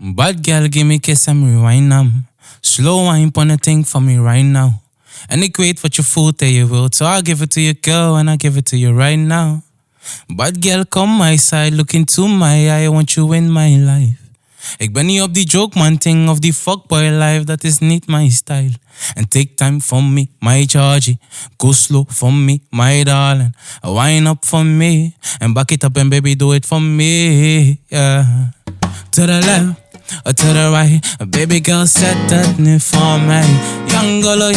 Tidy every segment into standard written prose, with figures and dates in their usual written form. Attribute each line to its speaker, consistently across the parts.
Speaker 1: Bad girl, give me kiss en rewind nam. Slow wine pon a thing for me right now. En ik weet wat je voelt en je wilt, so I'll give it to you girl and I'll give it to you right now. Bad girl, come my side, look into my eye, I want you in my life. Ik ben niet op die joke man thing of die fuckboy life, dat is niet mijn style. And take time for me, my Georgie. Go slow for me, my darling. Wind up for me, and back it up and baby do it for me, yeah. To the left, or to the right, a baby girl set dat nu voor mij. Youngolo,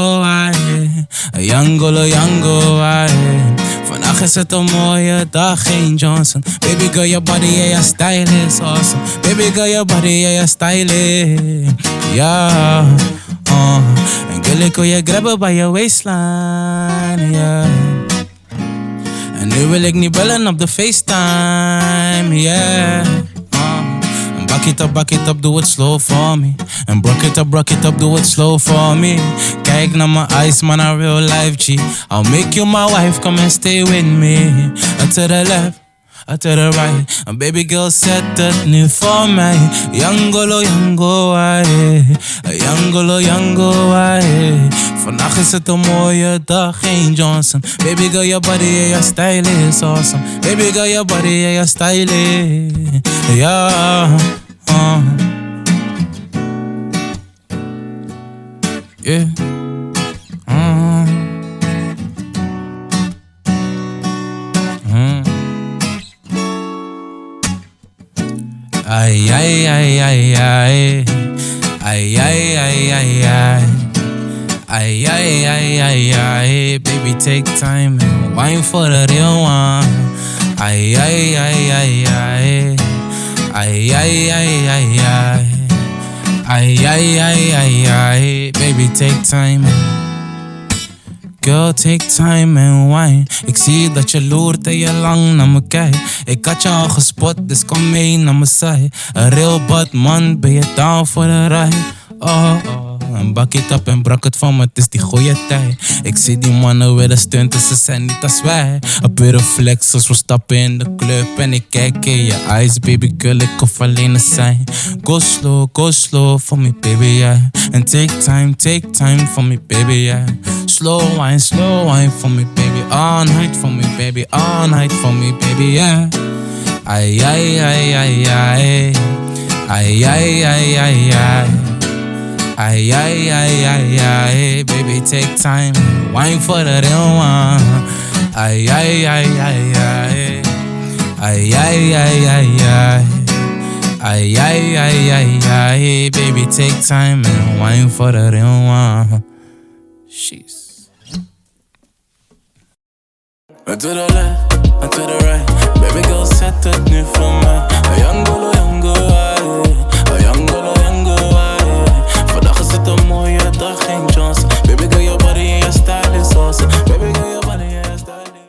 Speaker 1: youngolo, vandaag is het een mooie dag, geen Johnson. Baby girl, your body, yeah, your style is awesome. Baby girl, your body, yeah, your style is, yeah. En girl, ik wil je grabben bij je waistline, yeah. En nu wil ik niet bellen op de FaceTime, yeah. Back it up, do it slow for me. And broke it up, do it slow for me. Kijk naar mijn eyes, man, a real life G. I'll make you my wife, come and stay with me. To the left, to the right. And baby girl, set dat nu voor mij. Youngolo, youngolo, vandaag is het een mooie dag, geen Johnson. Baby girl, your body, yeah, your style is awesome. Baby girl, your body, yeah, your style is, yeah. Yeah. Ay, ay, ay, ay, ay. Ay, ay, ay, ay, ay. Ay, ay, ay, ay, ay. Baby, take time and wine for the real one. Ay, ay, ay, ay, ay. Ay, ay, ay, ay, ay. Ay, ay, ay, ay, ay. Baby, take time. Girl, take time and wine. Ik zie dat je loert en je lang naar me kijkt. Ik had je al gespot, dus kom mee naar mijn zij. Een real bad man, ben je down voor de ride? Oh, oh. En bak het op en brak het van me, het is die goeie tijd. Ik zie die mannen willen stunten, ze zijn niet als wij. Een pure flex als we stappen in de club. En ik kijk in je eyes, baby girl, ik hoef alleen te zijn. Go slow for me, baby, yeah. And take time for me, baby, yeah. Slow wine for me, baby. All night for me, baby, all night for me, baby, yeah. Ay, ay, ay, ay, ay. Ay, ay, ay, ay, ay. Ay, ay, ay, ay, ay, baby, take time, wine for the real one. Ay, ay, ay, ay, ay. Ay, ay, ay, ay, ay. Ay, ay, ay, ay, ay, baby, take time and wine for the real one. Jeez. To the left, to the right, baby girl, set dat nu voor mij.